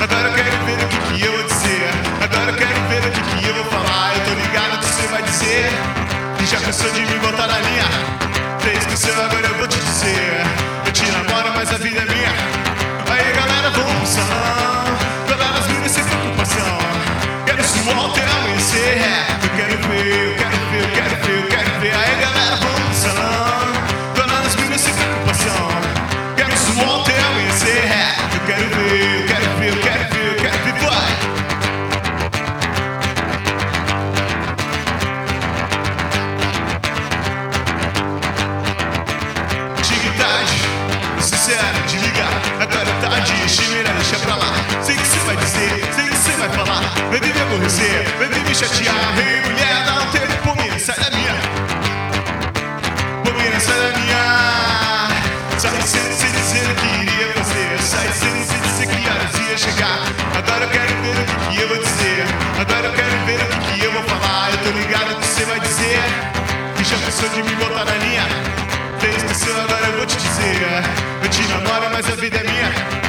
Agora eu quero ver o que eu vou dizer. Agora eu quero ver o que eu vou falar. Eu tô ligado que você vai dizer que já cansou de me botar na linha. Você esqueceu, agora eu vou te dizer. Eu te namoro, mas a vida é minha. Aí galera, vamos pro salão. Todas as minas sem preocupação. Quero suor até amanhecer. Eu quero ver, eu quero ver, eu quero ver, eu quero ver. Aí galera, vamos pro salão. Todas as minas sem preocupação. Quero suor até amanhecer. Eu quero ver, eu quero ver, eu quero ver, eu quero ver, vai. Tic-tac, sincero, de ligar. Agora é tarde, chimera, deixa pra lá. Sei que você vai dizer, sei que você vai falar. Vem me aborrecer, vem me chatear. Ei, mulher, dá um tempo, pô, menina, sai da minha. Pô, menina, sai da minha. Sai sem dizer o que iria fazer. Sai sem dizer que horas ia chegar. Agora eu quero ver o que eu vou dizer. Agora eu quero ver o que eu vou falar. Eu tô ligado que você vai dizer que já pensou de me botar na linha. Você esqueceu, agora eu vou te dizer. Eu te namoro, mas a vida é minha.